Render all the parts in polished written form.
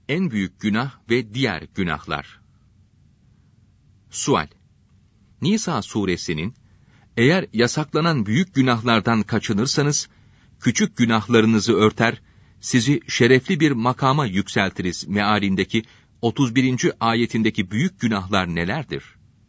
En büyük günah ve diğer günahlar. Sual. Nisa suresinin, eğer yasaklanan büyük günahlardan kaçınırsanız, küçük günahlarınızı örter, sizi şerefli bir makama yükseltiriz mealindeki 31. ayetindeki büyük günahlar nelerdir?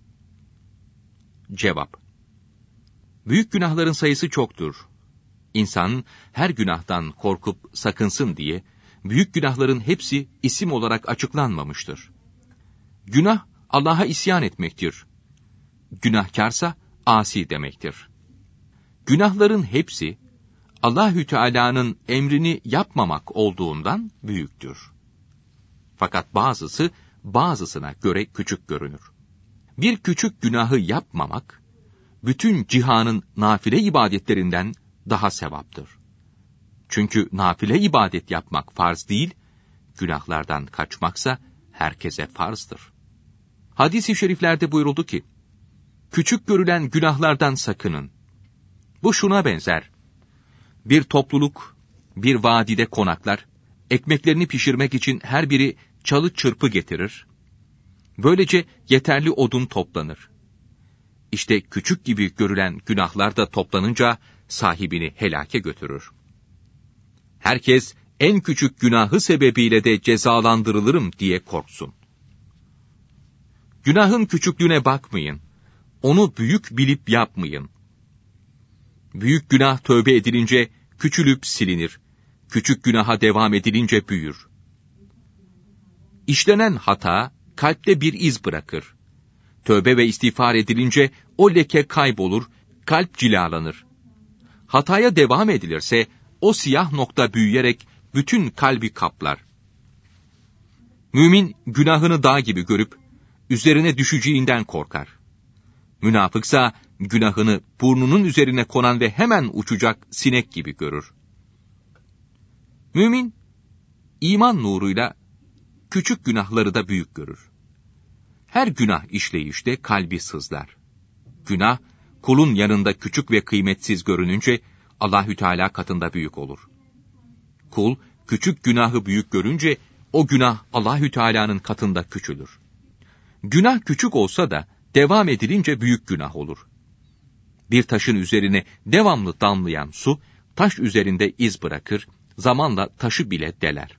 Cevap. Büyük günahların sayısı çoktur. İnsan her günahtan korkup sakınsın diye, büyük günahların hepsi isim olarak açıklanmamıştır. Günah, Allah'a isyan etmektir. Günahkarsa, asi demektir. Günahların hepsi, Allahü Teala'nın emrini yapmamak olduğundan büyüktür. Fakat bazısı, bazısına göre küçük görünür. Bir küçük günahı yapmamak, bütün cihanın nafile ibadetlerinden daha sevaptır. Çünkü nafile ibadet yapmak farz değil, günahlardan kaçmaksa herkese farzdır. Hadis-i şeriflerde buyuruldu ki, küçük görülen günahlardan sakının. Bu şuna benzer. Bir topluluk, bir vadide konaklar, ekmeklerini pişirmek için her biri çalı çırpı getirir. Böylece yeterli odun toplanır. İşte küçük gibi görülen günahlar da toplanınca sahibini helake götürür. Herkes en küçük günahı sebebiyle de cezalandırılırım diye korksun. Günahın küçüklüğüne bakmayın. Onu büyük bilip yapmayın. Büyük günah tövbe edilince küçülüp silinir. Küçük günaha devam edilince büyür. İşlenen hata kalpte bir iz bırakır. Tövbe ve istiğfar edilince o leke kaybolur, kalp cilalanır. Hataya devam edilirse o siyah nokta büyüyerek bütün kalbi kaplar. Mümin günahını dağ gibi görüp üzerine düşeceğinden korkar. Münafıksa günahını burnunun üzerine konan ve hemen uçacak sinek gibi görür. Mümin, iman nuruyla küçük günahları da büyük görür. Her günah işleyişte kalbi sızlar. Günah, kulun yanında küçük ve kıymetsiz görününce Allahü Teala katında büyük olur. Kul, küçük günahı büyük görünce o günah Allahü Teala'nın katında küçülür. Günah küçük olsa da devam edilince büyük günah olur. Bir taşın üzerine devamlı damlayan su, taş üzerinde iz bırakır, zamanla taşı bile deler.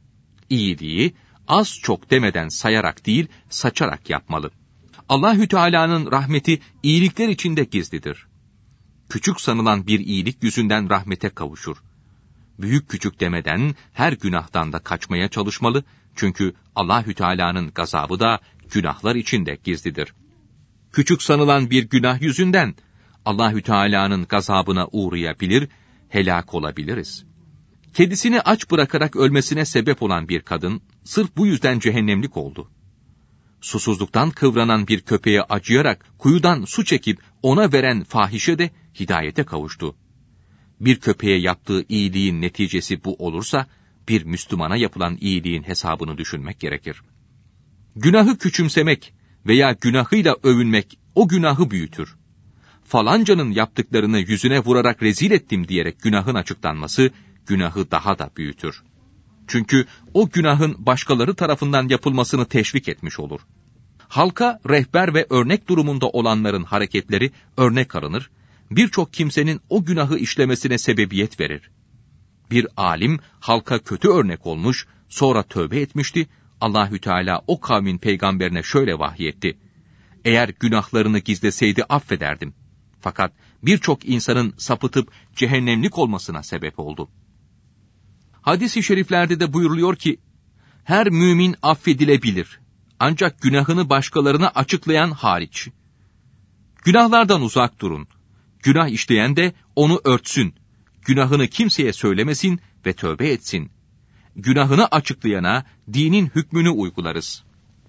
İyiliği az çok demeden sayarak değil, saçarak yapmalı. Allahü Teala'nın rahmeti iyilikler içinde gizlidir. Küçük sanılan bir iyilik yüzünden rahmete kavuşur. Büyük küçük demeden her günahtan da kaçmaya çalışmalı, çünkü Allahü Teala'nın gazabı da günahlar içinde gizlidir. Küçük sanılan bir günah yüzünden Allahü Teala'nın gazabına uğrayabilir, helak olabiliriz. Kedisini aç bırakarak ölmesine sebep olan bir kadın, sırf bu yüzden cehennemlik oldu. Susuzluktan kıvranan bir köpeğe acıyarak kuyudan su çekip ona veren fahişe de hidayete kavuştu. Bir köpeğe yaptığı iyiliğin neticesi bu olursa, bir Müslümana yapılan iyiliğin hesabını düşünmek gerekir. Günahı küçümsemek veya günahıyla övünmek o günahı büyütür. Falancanın yaptıklarını yüzüne vurarak rezil ettim diyerek günahın açıklanması, günahı daha da büyütür. Çünkü o günahın başkaları tarafından yapılmasını teşvik etmiş olur. Halka rehber ve örnek durumunda olanların hareketleri örnek alınır, birçok kimsenin o günahı işlemesine sebebiyet verir. Bir alim halka kötü örnek olmuş, sonra tövbe etmişti, Allahü Teala o kavmin peygamberine şöyle vahyetti: eğer günahlarını gizleseydi affederdim. Fakat birçok insanın sapıtıp cehennemlik olmasına sebep oldu. Hadis-i şeriflerde de buyuruluyor ki, her mümin affedilebilir. Ancak günahını başkalarına açıklayan hariç. Günahlardan uzak durun. Günah işleyen de onu örtsün. Günahını kimseye söylemesin ve tövbe etsin. Günahını açıklayana dinin hükmünü uygularız.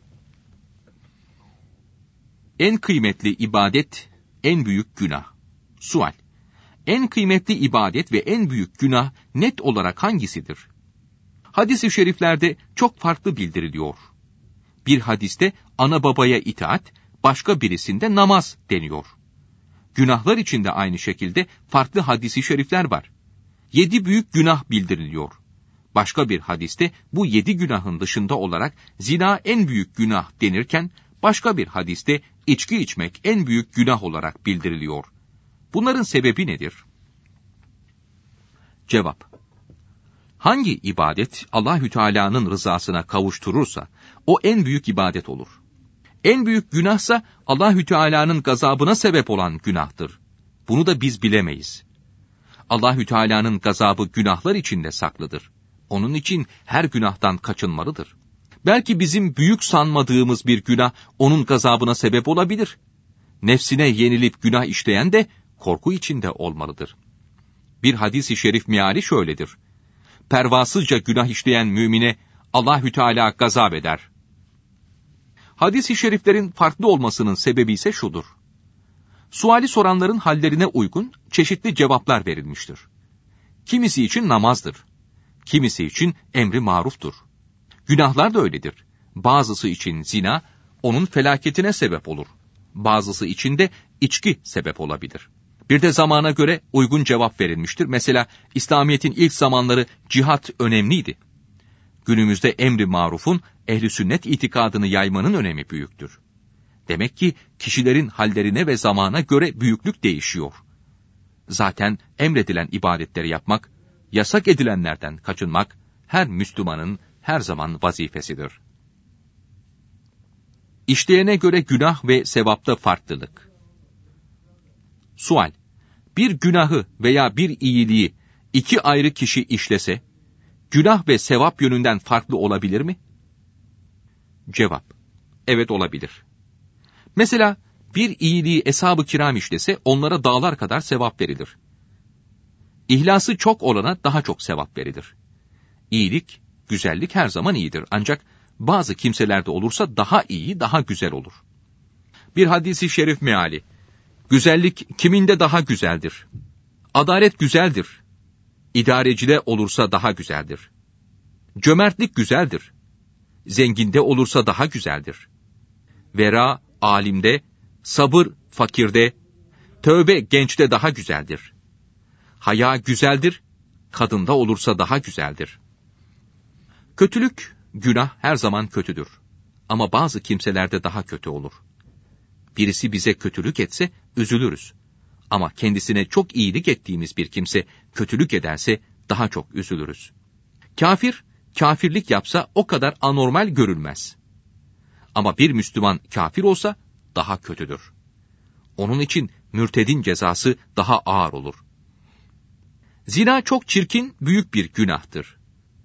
En kıymetli ibadet, en büyük günah. Sual: en kıymetli ibadet ve en büyük günah net olarak hangisidir? Hadis-i şeriflerde çok farklı bildiriliyor. Bir hadiste ana babaya itaat, başka birisinde namaz deniyor. Günahlar için de aynı şekilde farklı hadis-i şerifler var. 7 büyük günah bildiriliyor. Başka bir hadiste bu 7 günahın dışında olarak zina en büyük günah denirken, başka bir hadiste içki içmek en büyük günah olarak bildiriliyor. Bunların sebebi nedir? Cevap: hangi ibadet Allahü Teala'nın rızasına kavuşturursa o en büyük ibadet olur. En büyük günahsa Allahü Teala'nın gazabına sebep olan günahtır. Bunu da biz bilemeyiz. Allahü Teala'nın gazabı günahlar içinde saklıdır. Onun için her günahtan kaçınmalıdır. Belki bizim büyük sanmadığımız bir günah onun gazabına sebep olabilir. Nefsine yenilip günah işleyen de korku içinde olmalıdır. Bir hadis-i şerif meali şöyledir: pervasızca günah işleyen mümine Allahü Teala gazap eder. Hadis-i şeriflerin farklı olmasının sebebi ise şudur: suali soranların hallerine uygun çeşitli cevaplar verilmiştir. Kimisi için namazdır, kimisi için emri maruftur. Günahlar da öyledir. Bazısı için zina, onun felaketine sebep olur. Bazısı için de içki sebep olabilir. Bir de zamana göre uygun cevap verilmiştir. Mesela İslamiyet'in ilk zamanları cihat önemliydi. Günümüzde emri marufun ehl-i sünnet itikadını yaymanın önemi büyüktür. Demek ki kişilerin hallerine ve zamana göre büyüklük değişiyor. Zaten emredilen ibadetleri yapmak, yasak edilenlerden kaçınmak her Müslümanın her zaman vazifesidir. İşleyene göre günah ve sevapta farklılık. Sual: bir günahı veya bir iyiliği 2 ayrı kişi işlese, günah ve sevap yönünden farklı olabilir mi? Cevap: evet, olabilir. Mesela bir iyiliği eshab-ı kiram işlese onlara dağlar kadar sevap verilir. İhlası çok olana daha çok sevap verilir. İyilik, güzellik her zaman iyidir. Ancak bazı kimselerde olursa daha iyi, daha güzel olur. Bir hadis-i şerif meali: güzellik kiminde daha güzeldir? Adalet güzeldir. İdarecide olursa daha güzeldir. Cömertlik güzeldir. Zenginde olursa daha güzeldir. Vera, alimde, sabır, fakirde, tövbe, gençte daha güzeldir. Haya güzeldir, kadında olursa daha güzeldir. Kötülük, günah her zaman kötüdür. Ama bazı kimselerde daha kötü olur. Birisi bize kötülük etse üzülürüz. Ama kendisine çok iyilik ettiğimiz bir kimse kötülük ederse daha çok üzülürüz. Kafir, kafirlik yapsa o kadar anormal görülmez. Ama bir Müslüman kafir olsa daha kötüdür. Onun için mürtedin cezası daha ağır olur. Zina çok çirkin, büyük bir günahtır.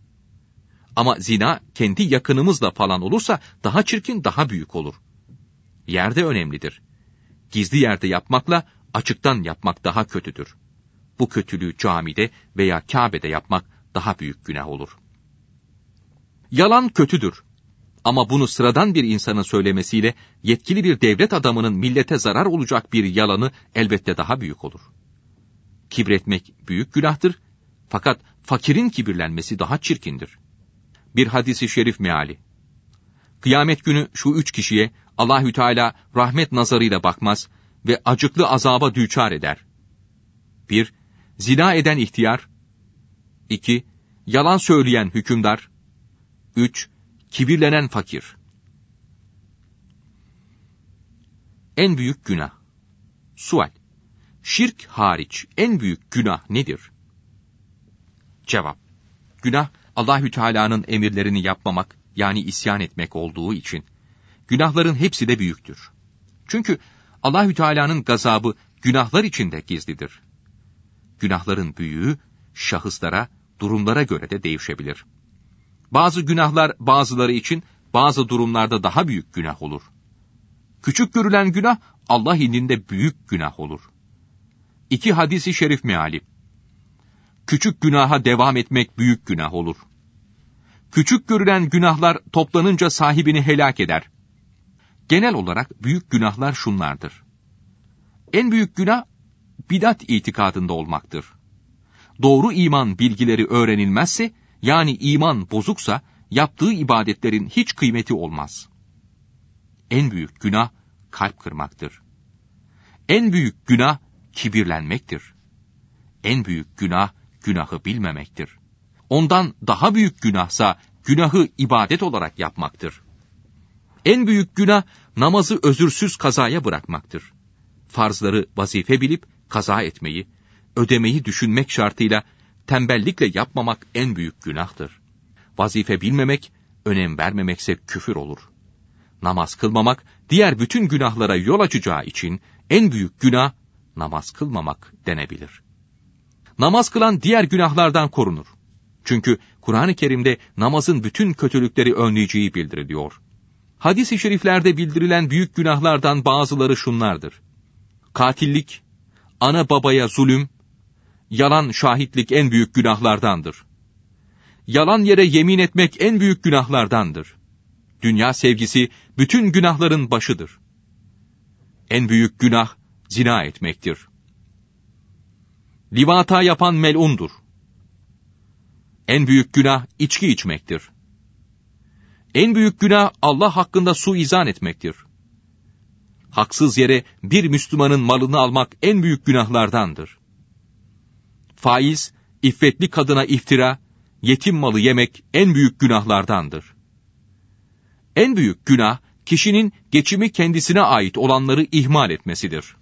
Ama zina kendi yakınımızla falan olursa daha çirkin, daha büyük olur. Yerde önemlidir. Gizli yerde yapmakla açıktan yapmak daha kötüdür. Bu kötülüğü camide veya Kabe'de yapmak daha büyük günah olur. Yalan kötüdür. Ama bunu sıradan bir insanın söylemesiyle yetkili bir devlet adamının millete zarar olacak bir yalanı elbette daha büyük olur. Kibretmek büyük günahtır, fakat fakirin kibirlenmesi daha çirkindir. Bir hadis-i şerif meali: kıyamet günü şu 3 kişiye Allahü Teala rahmet nazarıyla bakmaz ve acıklı azaba düçar eder. 1. Zina eden ihtiyar. 2. Yalan söyleyen hükümdar. 3. Kibirlenen fakir. En büyük günah. Sual: şirk hariç en büyük günah nedir? Cevap: günah Allahü Teala'nın emirlerini yapmamak, yani isyan etmek olduğu için günahların hepsi de büyüktür. Çünkü Allahü Teala'nın gazabı günahlar içinde gizlidir. Günahların büyüğü şahıslara, durumlara göre de değişebilir. Bazı günahlar bazıları için bazı durumlarda daha büyük günah olur. Küçük görülen günah Allah indinde büyük günah olur. 2 hadis-i şerif meali: küçük günaha devam etmek büyük günah olur. Küçük görülen günahlar toplanınca sahibini helak eder. Genel olarak büyük günahlar şunlardır. En büyük günah bidat itikadında olmaktır. Doğru iman bilgileri öğrenilmezse, yani iman bozuksa, yaptığı ibadetlerin hiç kıymeti olmaz. En büyük günah kalp kırmaktır. En büyük günah kibirlenmektir. En büyük günah günahı bilmemektir. Ondan daha büyük günahsa günahı ibadet olarak yapmaktır. En büyük günah namazı özürsüz kazaya bırakmaktır. Farzları vazife bilip kaza etmeyi, ödemeyi düşünmek şartıyla tembellikle yapmamak en büyük günahtır. Vazife bilmemek, önem vermemekse küfür olur. Namaz kılmamak, diğer bütün günahlara yol açacağı için en büyük günah, namaz kılmamak denebilir. Namaz kılan diğer günahlardan korunur. Çünkü Kur'an-ı Kerim'de namazın bütün kötülükleri önleyeceği bildiriliyor. Hadis-i şeriflerde bildirilen büyük günahlardan bazıları şunlardır: katillik, ana babaya zulüm, yalan şahitlik en büyük günahlardandır. Yalan yere yemin etmek en büyük günahlardandır. Dünya sevgisi bütün günahların başıdır. En büyük günah zina etmektir. Livata yapan melundur. En büyük günah içki içmektir. En büyük günah Allah hakkında suizan etmektir. Haksız yere bir Müslümanın malını almak en büyük günahlardandır. Faiz, iffetli kadına iftira, yetim malı yemek en büyük günahlardandır. En büyük günah, kişinin geçimi kendisine ait olanları ihmal etmesidir.